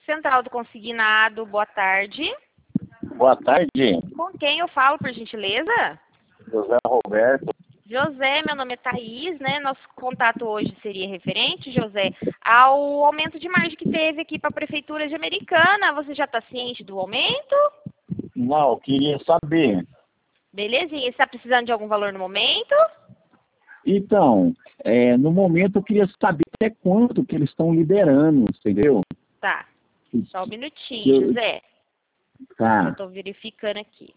Central do Consignado, boa tarde. Boa tarde, Com quem eu falo, por gentileza? José Roberto. José, meu nome é Thaís, né? Nosso contato hoje seria referente, José, ao aumento de margem que teve aqui para a Prefeitura de Americana. Você já está ciente do aumento? Não, eu queria saber. Belezinha. Você está precisando de algum valor no momento? Então, no momento eu queria saber até quanto que eles estão liberando, entendeu? Tá. Só um minutinho, José. Tá. Eu estou verificando aqui.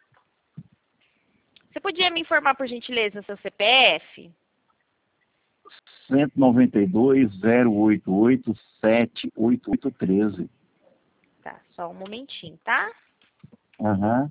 Você podia me informar, por gentileza, o seu CPF? 192.088.7883. Tá, só um momentinho, tá? Aham.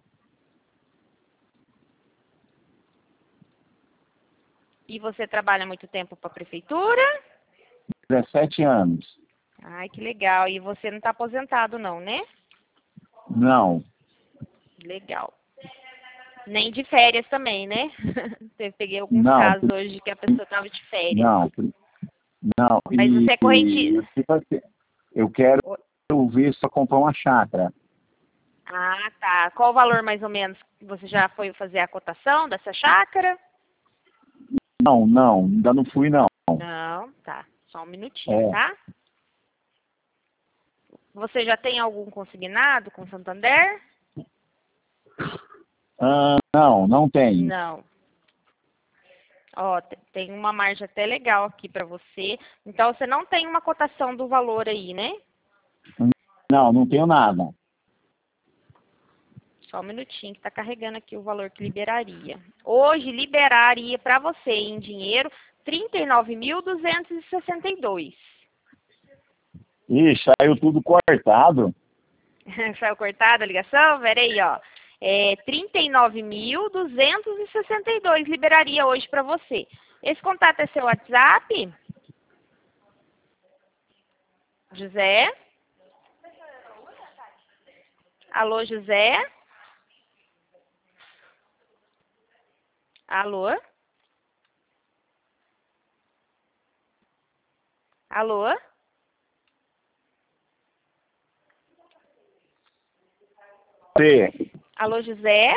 E você trabalha há muito tempo para a Prefeitura? 17 anos. Ai, que legal. E você não está aposentado, não, né? Não, Legal. Nem de férias também, né? Eu peguei alguns não, casos hoje que a pessoa estava de férias. não, não. Mas você é correntista. Tipo assim, eu quero ver só comprar uma chácara. Ah, tá. Qual o valor mais ou menos? Você já foi fazer a cotação dessa chácara? Não, ainda não fui não. Não, tá. Só um minutinho, É. tá? Você já tem algum consignado com Santander? Não tem. Não. Ó, tem uma margem até legal aqui para você. Então, você não tem uma cotação do valor aí, né? Não tenho nada. Só um minutinho que está carregando aqui o valor que liberaria. Hoje, liberaria para você em dinheiro 39.262. Ih, saiu tudo cortado. Saiu cortada a ligação? Pera aí, ó. 39.262 liberaria hoje para você. Esse contato é seu WhatsApp? José? Alô, José? Alô? Alô? Sim. Alô, José?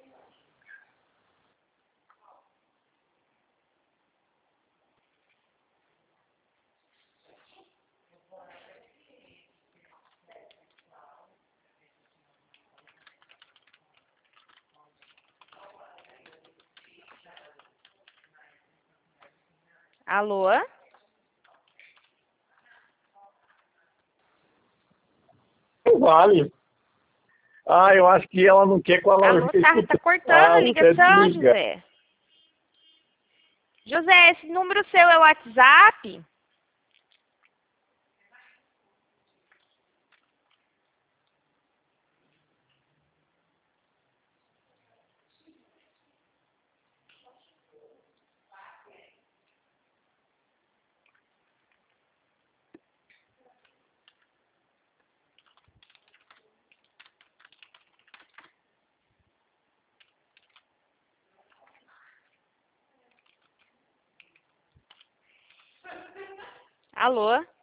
Alô? Vale. Eu acho que ela não quer com a Alô, tá cortando a ligação, José. José, esse número seu é o WhatsApp? Alô?